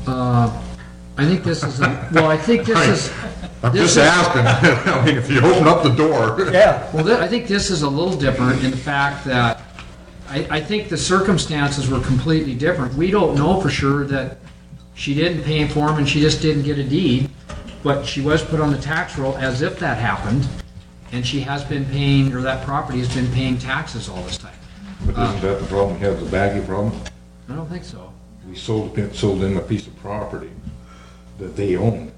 I think this is, I think this is... I'm just asking. I mean, if you open up the door. Yeah. Well, I think this is a little different in the fact that I think the circumstances were completely different. We don't know for sure that she didn't pay for them and she just didn't get a deed, but she was put on the tax roll as if that happened, and she has been paying, or that property has been paying taxes all this time. But isn't that the problem? We have the baggy problem. I don't think so. We sold them a piece of property that they own.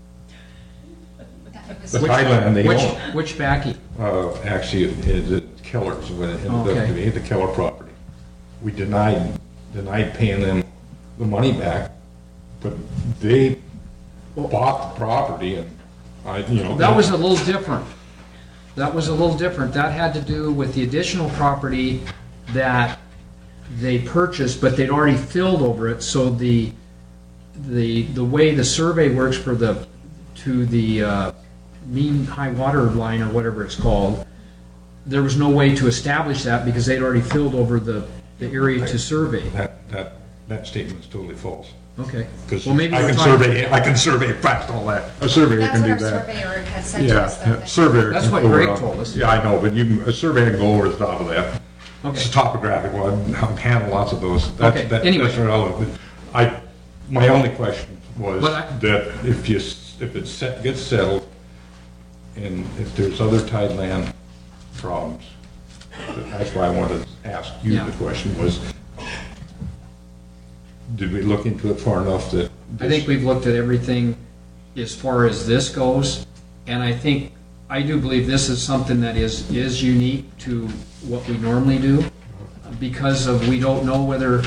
The Thailand they own. Which Backy? Actually, the Kellers, when it ended up to be the Keller property. We denied paying them the money back, but they bought the property, and That was a little different. That had to do with the additional property that they purchased, but they'd already filled over it. So the way the survey works for the mean high water line, or whatever it's called, there was no way to establish that because they'd already filled over the area to survey. That statement's totally false. Okay. Because well, maybe I can survey past all that. A surveyor can do that. That's what our surveyor has said to us. Yeah, surveyor. That's what Greg told us. Yeah, I know, but a surveyor can go over the top of that. Okay. It's topographical. I've handled lots of those. Okay. Anyway. That's relevant. My only question was that if it gets settled, and if there's other tied land problems, that's why I wanted to ask you the question was, did we look into it far enough that... I think we've looked at everything as far as this goes, and I do believe this is something that is unique to what we normally do, because of we don't know whether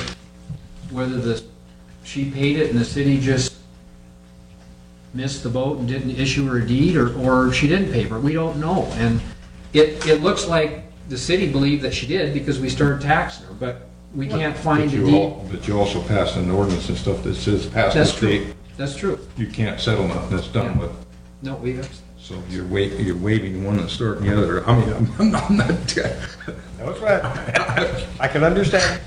she paid it and the city just missed the boat and didn't issue her a deed, or she didn't pay for it. We don't know, and it looks like the city believed that she did because we started taxing her, but we can't find a deed. But you also passed an ordinance and stuff that says past the state. That's true. You can't settle nothing that's done with. No, we have. So you're waiving one and starting the other. I mean, I'm not. That's right. I can understand.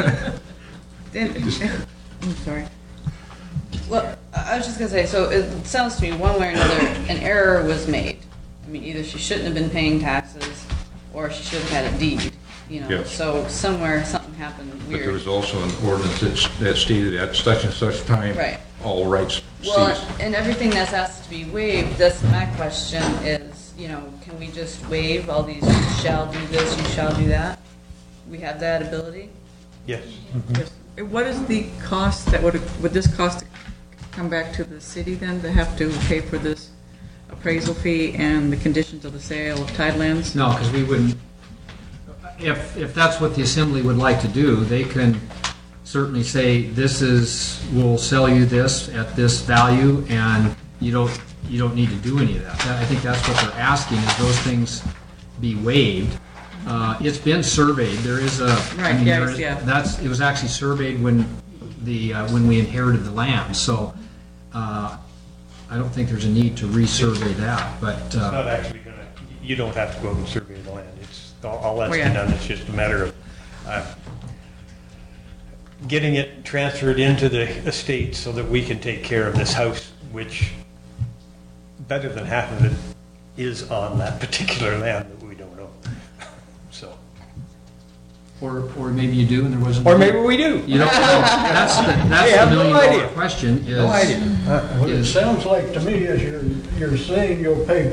I'm sorry. Well, I was just going to say, so it sounds to me one way or another an error was made. I mean, either she shouldn't have been paying taxes or she should have had a deed. Yes. So somewhere something happened weird. But there was also an ordinance that stated at such and such time, right, all rights well, ceased. and everything that's asked to be waived, that's my question is, can we just waive all these, you shall do this, you shall do that? We have that ability? Yes. Yes. What is the cost that would this cost to come back to the city then, to have to pay for this appraisal fee and the conditions of the sale of Tidelands? No, because we wouldn't. If that's what the assembly would like to do, they can certainly say we'll sell you this at this value, and you don't need to do any of that. I think that's what they're asking, is those things be waived. It's been surveyed. There is a right. It was actually surveyed when we inherited the land. So I don't think there's a need to resurvey that. But it's not actually going to. You don't have to go and survey the land. It's all that's yeah. been done. It's just a matter of getting it transferred into the estate so that we can take care of this house, which better than half of it is on that particular land that we don't own. So, or maybe you do, and there wasn't. or maybe we do. You don't know. That's the $1 million question. Is, no idea. What it sounds like to me is you're saying you'll pay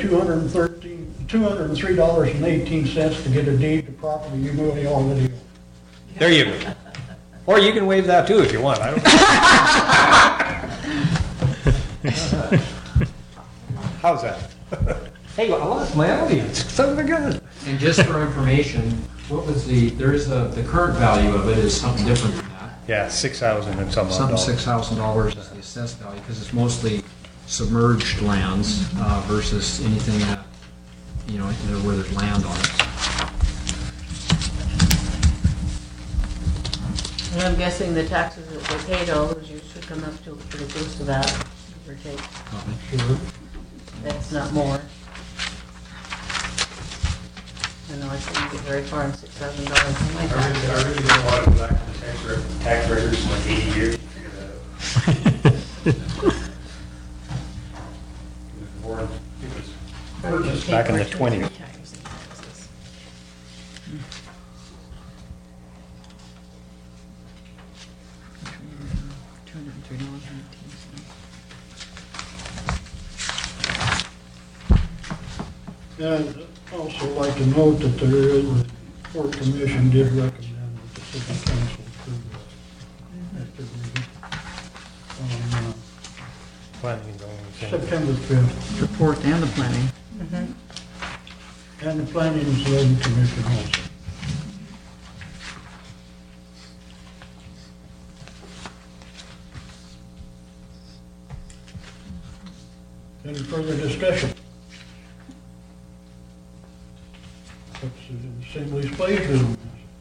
$203.18 to get a deed to property you really already own. There you go. Or you can waive that too if you want. I don't. How's that? Hey, I lost my audience. Son of a gun. and just for information, what was the current value of it is something different than that. Yeah, 6,000 and some odd Some dollars. $6,000 is the assessed value, because it's mostly submerged lands versus anything that where there's land on it. And I'm guessing the taxes that they paid all those years should come up to pretty close to that, give or take. That's not more. I know I shouldn't get very far on $6,000 on my I taxes. really don't want to go back to the tax records in like 80 years to figure that out. back in the 20s. And I'd also like to note that the Port Commission did recommend that the city council approve that at their meeting on Planning and zoning. September 5th. Report and the planning. And the Planning and Zoning Commission also. Any further discussion? What's the Assembly's pleasure on this?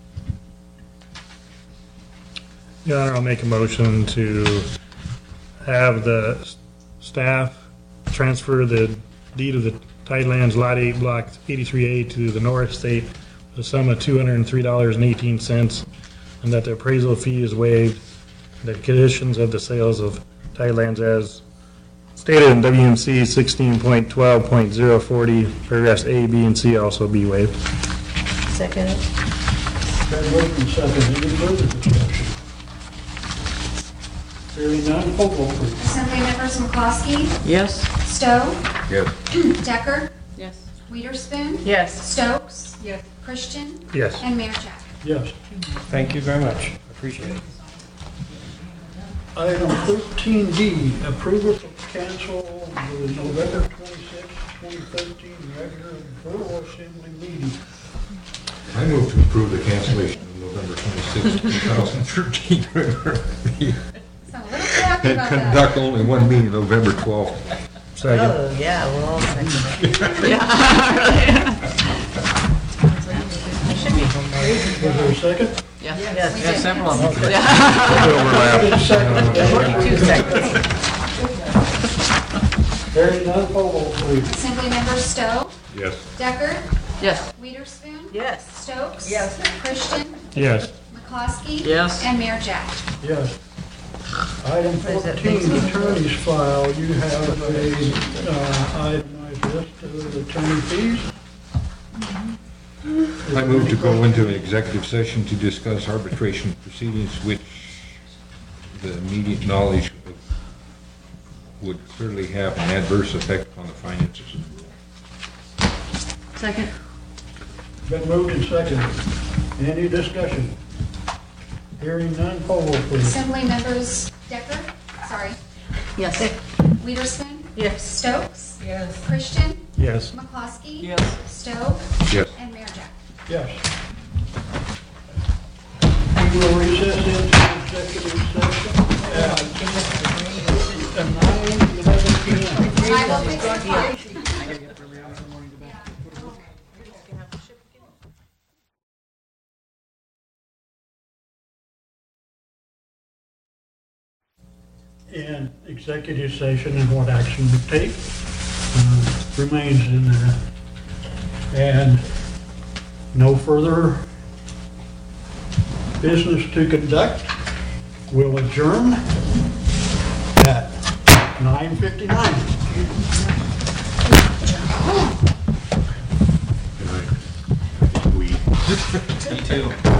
Your Honor, I'll make a motion to have the staff transfer the deed of the Tidelands Lot 8, Block 83A to the North State for the sum of $203.18, and that the appraisal fee is waived. The conditions of the sales of Tidelands as stated in WMC 16.12.040, paragraphs A, B, and C also be waived. Second. Been moved and seconded. Any further discussion? Hearing none, poll vote please. Assembly members McCloskey, Yes? Stowe, Yes. Decker, Yes. Wiederspin, Yes. Stokes, Yes. Christian, Yes. and Mayor Jack. Yes. Thank you very much. Appreciate it. Item 13D, approval to cancel the November 26, 2013 regular Borough Assembly meeting. I move to approve the cancellation of November 26, 2013. So a little happy And about that. conduct only one meeting November 12th. Second. Oh, yeah, we'll all second it. I should be home by. Is there a second? Yes. Yes. We have several of them. Two seconds. Hearing none, poll vote please. Assembly members Stowe, Yes. Decker, Yes. Wiederspin, Yes. Stokes, Yes. Christian, Yes. McCloskey, Yes. and Mayor Jack. Yes. Item is that? 14, attorney's file. You have a itemized list of attorney fees. I move to go into an executive session to discuss arbitration proceedings which the immediate knowledge of would clearly have an adverse effect on the finances of the borough. Second? Been moved and seconded. Any discussion? Hearing none, poll vote please. Assembly members Decker, Yes. Wiederspin, Yes. Stokes, Yes. Christian, Yes. McCloskey, Yes. Stowe, Yes. and Mayor Jack. Yes. We will recess into executive session at 9:11 p.m. I will fix the clock. And executive session and what action we take remains in there. And no further business to conduct. We'll adjourn at 9:59. We. Me too.